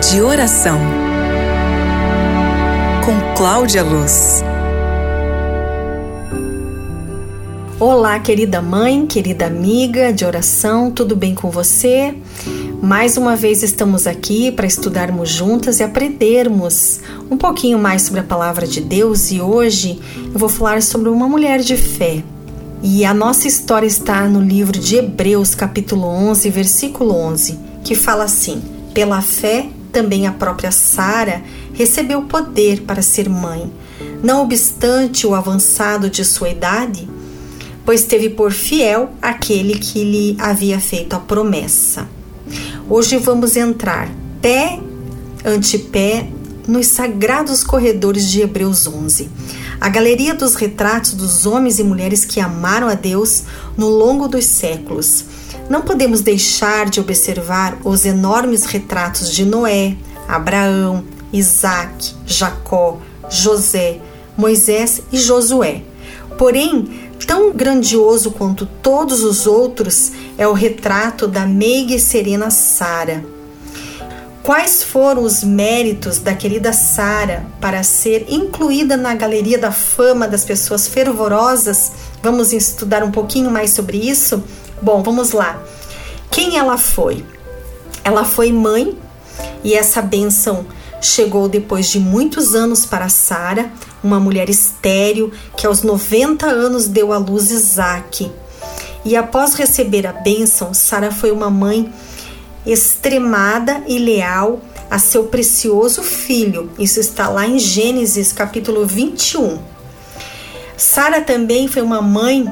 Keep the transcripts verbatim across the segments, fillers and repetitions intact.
de oração, com Cláudia Luz. Olá, querida mãe, querida amiga de oração, tudo bem com você? Mais uma vez estamos aqui para estudarmos juntas e aprendermos um pouquinho mais sobre a palavra de Deus, e hoje eu vou falar sobre uma mulher de fé. E a nossa história está no livro de Hebreus, capítulo onze, versículo onze, que fala assim: pela fé, também a própria Sara recebeu poder para ser mãe, não obstante o avançado de sua idade, pois teve por fiel aquele que lhe havia feito a promessa. Hoje vamos entrar pé ante pé nos sagrados corredores de Hebreus onze, a galeria dos retratos dos homens e mulheres que amaram a Deus no longo dos séculos. Não podemos deixar de observar os enormes retratos de Noé, Abraão, Isaac, Jacó, José, Moisés e Josué. Porém, tão grandioso quanto todos os outros é o retrato da meiga e serena Sara. Quais foram os méritos da querida Sara para ser incluída na galeria da fama das pessoas fervorosas? Vamos estudar um pouquinho mais sobre isso? Bom, vamos lá. Quem ela foi? Ela foi mãe, e essa bênção chegou depois de muitos anos para Sara, uma mulher estéril que aos noventa anos deu à luz Isaac. E após receber a bênção, Sara foi uma mãe extremada e leal a seu precioso filho. Isso está lá em Gênesis capítulo vinte e um. Sara também foi uma mãe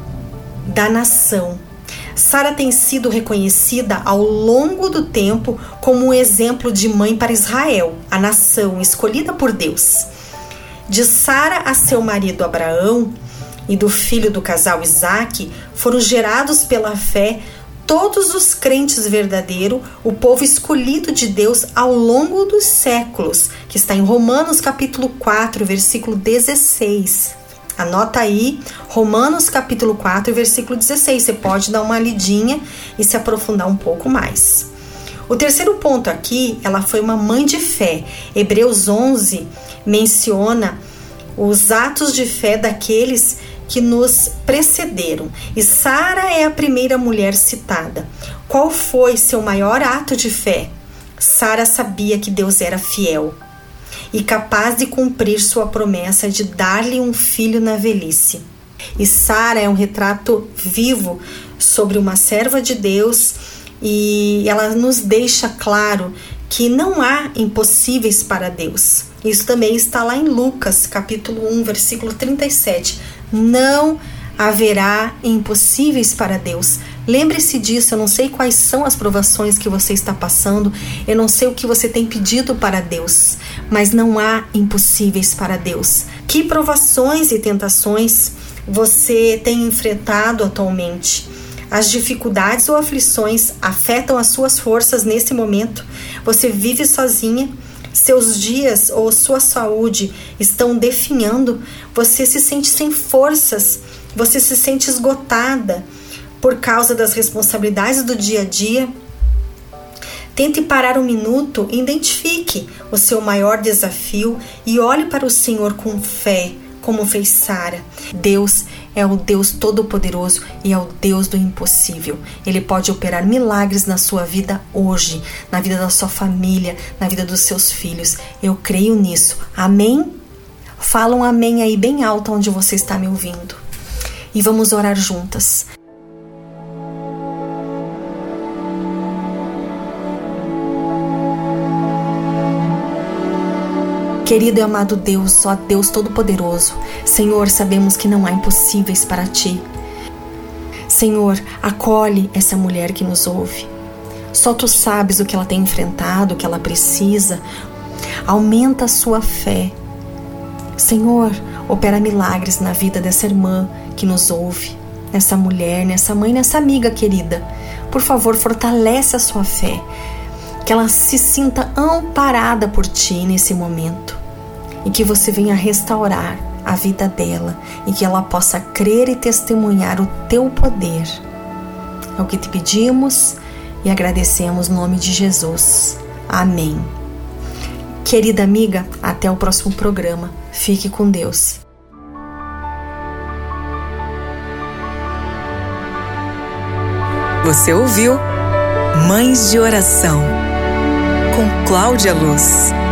da nação. Sara tem sido reconhecida ao longo do tempo como um exemplo de mãe para Israel, a nação escolhida por Deus. De Sara a seu marido Abraão e do filho do casal Isaac foram gerados pela fé todos os crentes verdadeiros, o povo escolhido de Deus ao longo dos séculos, que está em Romanos capítulo quatro, versículo dezesseis. Anota aí, Romanos capítulo quatro, versículo dezesseis. Você pode dar uma lidinha e se aprofundar um pouco mais. O terceiro ponto aqui, ela foi uma mãe de fé. Hebreus onze menciona os atos de fé daqueles que nos precederam. E Sara é a primeira mulher citada. Qual foi seu maior ato de fé? Sara sabia que Deus era fiel e capaz de cumprir sua promessa de dar-lhe um filho na velhice. E Sara é um retrato vivo sobre uma serva de Deus, e ela nos deixa claro que não há impossíveis para Deus. Isso também está lá em Lucas, capítulo um, versículo trinta e sete. Não haverá impossíveis para Deus. Lembre-se disso. Eu não sei quais são as provações que você está passando, eu não sei o que você tem pedido para Deus, mas não há impossíveis para Deus. Que provações e tentações você tem enfrentado atualmente? As dificuldades ou aflições afetam as suas forças nesse momento? Você vive sozinha? Seus dias ou sua saúde estão definhando? Você se sente sem forças? Você se sente esgotada por causa das responsabilidades do dia a dia? Tente parar um minuto e identifique o seu maior desafio e olhe para o Senhor com fé, como fez Sara. Deus é o Deus Todo-Poderoso e é o Deus do impossível. Ele pode operar milagres na sua vida hoje, na vida da sua família, na vida dos seus filhos. Eu creio nisso. Amém? Fala um amém aí bem alto onde você está me ouvindo. E vamos orar juntas. Querido e amado Deus, ó Deus Todo-Poderoso, Senhor, sabemos que não há impossíveis para Ti. Senhor, acolhe essa mulher que nos ouve. Só Tu sabes o que ela tem enfrentado, o que ela precisa. Aumenta a sua fé. Senhor, opera milagres na vida dessa irmã que nos ouve, nessa mulher, nessa mãe, nessa amiga querida. Por favor, fortalece a sua fé, que ela se sinta amparada por Ti nesse momento, e que você venha restaurar a vida dela, e que ela possa crer e testemunhar o Teu poder. É o que te pedimos e agradecemos no nome de Jesus. Amém. Querida amiga, até o próximo programa. Fique com Deus. Você ouviu Mães de Oração, com Cláudia Luz.